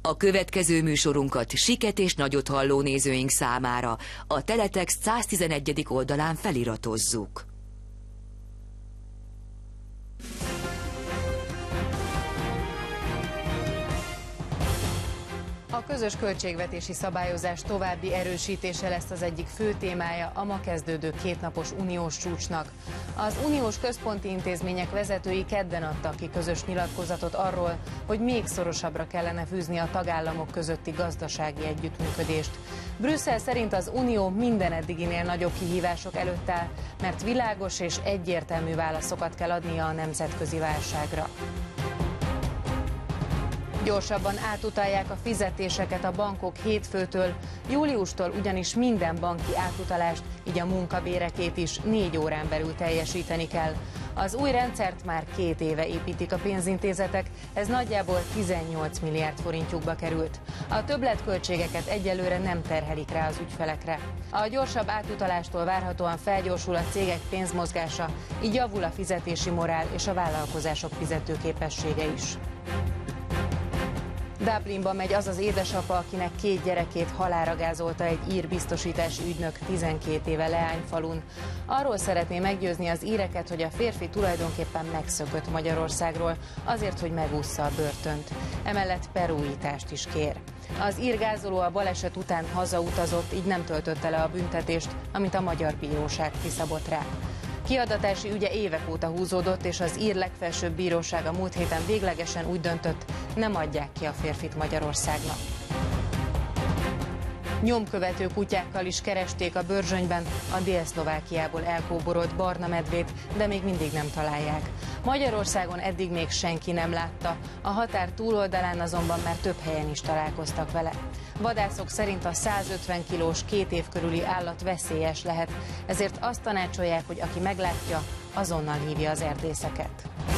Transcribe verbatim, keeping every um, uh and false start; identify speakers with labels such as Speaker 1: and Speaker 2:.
Speaker 1: A következő műsorunkat Siket és Nagyot halló nézőink számára a Teletext száztizenegyedik oldalán feliratozzuk.
Speaker 2: A közös költségvetési szabályozás további erősítése lesz az egyik fő témája a ma kezdődő kétnapos uniós csúcsnak. Az uniós központi intézmények vezetői kedden adtak ki közös nyilatkozatot arról, hogy még szorosabbra kellene fűzni a tagállamok közötti gazdasági együttműködést. Brüsszel szerint az unió minden eddiginél nagyobb kihívások előtt áll, mert világos és egyértelmű válaszokat kell adnia a nemzetközi válságra. Gyorsabban átutalják a fizetéseket a bankok hétfőtől, júliustól ugyanis minden banki átutalást, így a munkabérekét is négy órán belül teljesíteni kell. Az új rendszert már két éve építik a pénzintézetek, ez nagyjából tizennyolc milliárd forintjukba került. A többletköltségeket egyelőre nem terhelik rá az ügyfelekre. A gyorsabb átutalástól várhatóan felgyorsul a cégek pénzmozgása, így javul a fizetési morál és a vállalkozások fizetőképessége is. Dublinba megy az az édesapa, akinek két gyerekét halálra gázolta egy ír biztosítási ügynök tizenkét éve Leányfalun. Arról szeretné meggyőzni az íreket, hogy a férfi tulajdonképpen megszökött Magyarországról, azért, hogy megússza a börtönt. Emellett perújítást is kér. Az ír gázoló a baleset után hazautazott, így nem töltötte le a büntetést, amit a magyar bíróság kiszabott rá. Kiadatási ügye évek óta húzódott, és az ír legfelsőbb bíróság a múlt héten véglegesen úgy döntött, nem adják ki a férfit Magyarországnak. Nyomkövető kutyákkal is keresték a Börzsönyben a Dél-Szlovákiából elkóborolt barna medvét, de még mindig nem találják. Magyarországon eddig még senki nem látta, a határ túloldalán azonban már több helyen is találkoztak vele. Vadászok szerint a százötven kilós, két év körüli állat veszélyes lehet, ezért azt tanácsolják, hogy aki meglátja, azonnal hívja az erdészeket.